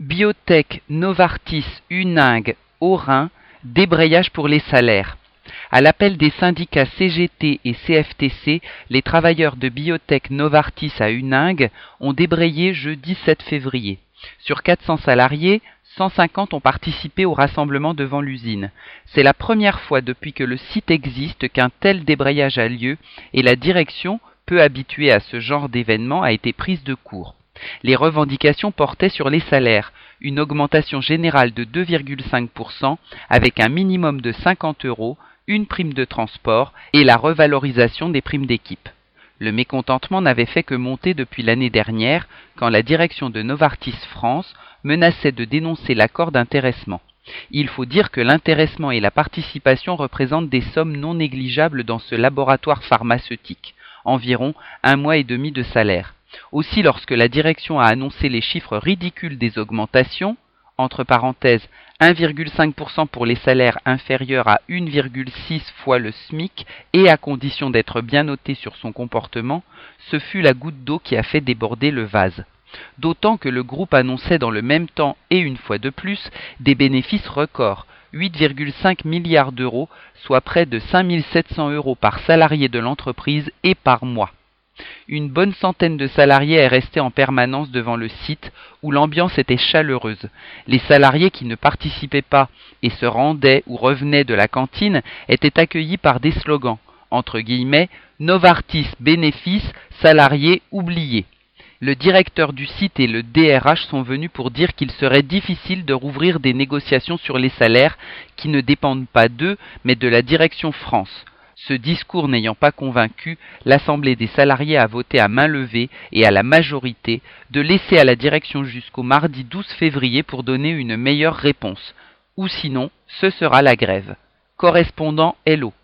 Biotech, Novartis, Huningue, Aurin, débrayage pour les salaires. À l'appel des syndicats CGT et CFTC, les travailleurs de Biotech Novartis à Huningue ont débrayé jeudi 7 février. Sur 400 salariés, 150 ont participé au rassemblement devant l'usine. C'est la première fois depuis que le site existe qu'un tel débrayage a lieu et la direction, peu habituée à ce genre d'événement, a été prise de court. Les revendications portaient sur les salaires, une augmentation générale de 2,5% avec un minimum de 50 €, une prime de transport et la revalorisation des primes d'équipe. Le mécontentement n'avait fait que monter depuis l'année dernière, quand la direction de Novartis France menaçait de dénoncer l'accord d'intéressement. Il faut dire que l'intéressement et la participation représentent des sommes non négligeables dans ce laboratoire pharmaceutique, environ 1 mois et demi de salaire. Aussi, lorsque la direction a annoncé les chiffres ridicules des augmentations, entre parenthèses 1,5% pour les salaires inférieurs à 1,6 fois le SMIC et à condition d'être bien noté sur son comportement, ce fut la goutte d'eau qui a fait déborder le vase. D'autant que le groupe annonçait dans le même temps et une fois de plus des bénéfices records, 8,5 milliards d'euros, soit près de 5 700 € par salarié de l'entreprise et par mois. Une bonne centaine de salariés est restée en permanence devant le site où l'ambiance était chaleureuse. Les salariés qui ne participaient pas et se rendaient ou revenaient de la cantine étaient accueillis par des slogans, entre guillemets, Novartis bénéfice, salariés oubliés. Le directeur du site et le DRH sont venus pour dire qu'il serait difficile de rouvrir des négociations sur les salaires qui ne dépendent pas d'eux mais de la direction France. Ce discours n'ayant pas convaincu, l'Assemblée des salariés a voté à main levée et à la majorité de laisser à la direction jusqu'au mardi 12 février pour donner une meilleure réponse. Ou sinon, ce sera la grève. Correspondant Hello.